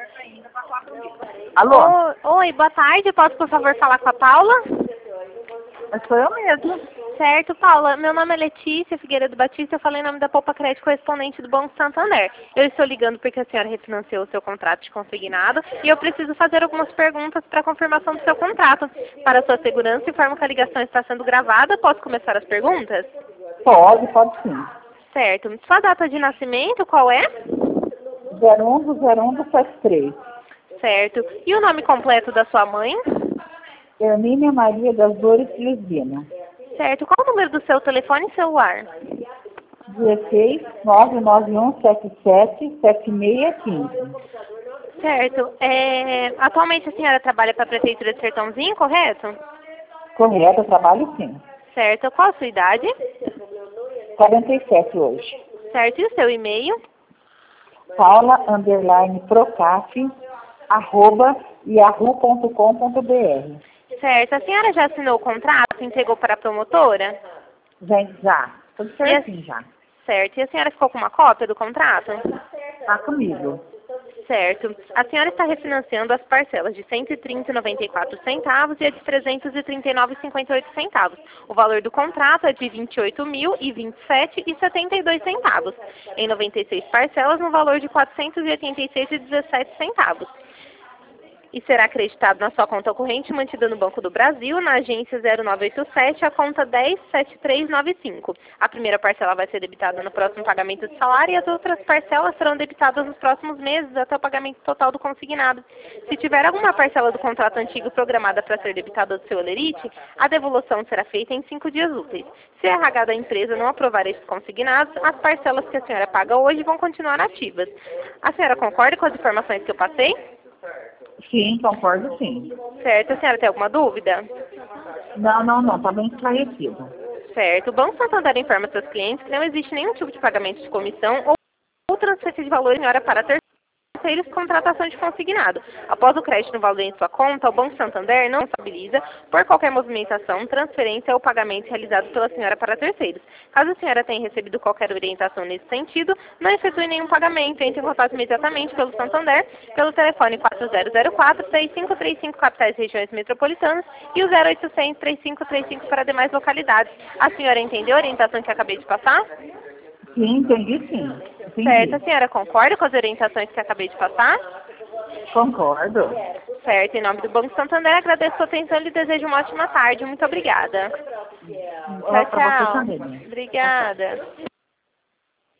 Alô? Oi, boa tarde. Posso, por favor, falar com a Paula? Sou eu mesmo. Certo, Paula. Meu nome é Letícia Figueiredo Batista. Eu falei em nome da Poupa Crédito, correspondente do Banco Santander. Eu estou ligando porque a senhora refinanciou o seu contrato de consignado e eu preciso fazer algumas perguntas para confirmação do seu contrato. Para sua segurança, informo que a ligação está sendo gravada. Posso começar as perguntas? Pode sim. Certo. Sua data de nascimento, qual é? 01/01/73. Certo. E o nome completo da sua mãe? Hermínia Maria das Dores Lisbina. Certo. Qual o número do seu telefone e celular? 16 99177 7615. Certo. Atualmente a senhora trabalha para a Prefeitura de Sertãozinho, correto? Correto, eu trabalho sim. Certo. Qual a sua idade? 47 hoje. Certo. E o seu e-mail? paula_procaf@yahoo.com.br. Certo. A senhora já assinou o contrato e entregou para a promotora? Já. Tudo certinho já. Certo. E a senhora ficou com uma cópia do contrato? Tá comigo. Certo. A senhora está refinanciando as parcelas de R$ 130,94 e a de R$ 339,58. O valor do contrato é de R$ 28.027,72, em 96 parcelas no valor de R$ 486,17. E será acreditado na sua conta corrente mantida no Banco do Brasil, na agência 0987, a conta 107395. A primeira parcela vai ser debitada no próximo pagamento de salário e as outras parcelas serão debitadas nos próximos meses até o pagamento total do consignado. Se tiver alguma parcela do contrato antigo programada para ser debitada do seu Olerite, a devolução será feita em 5 dias úteis. Se a RH da empresa não aprovar esses consignados, as parcelas que a senhora paga hoje vão continuar ativas. A senhora concorda com as informações que eu passei? Sim, concordo sim. Certo. A senhora tem alguma dúvida? Não, tá bem esclarecido. Certo. O Banco Santander informa seus clientes que não existe nenhum tipo de pagamento de comissão ou transferência de valor em hora para terceiros, contratação de consignado. Após o crédito no valor em sua conta, o Banco Santander não responsabiliza por qualquer movimentação, transferência ou pagamento realizado pela senhora para terceiros. Caso a senhora tenha recebido qualquer orientação nesse sentido, não efetue nenhum pagamento. Entre em contato imediatamente pelo Santander, pelo telefone 4004-3535 capitais e regiões metropolitanas e o 0800-3535 para demais localidades. A senhora entendeu a orientação que acabei de passar? Sim, entendi sim. Certo. A senhora concorda com as orientações que acabei de passar? Concordo. Certo. Em nome do Banco Santander, agradeço a sua atenção e lhe desejo uma ótima tarde. Muito obrigada. Pra você Tchau. também. Obrigada.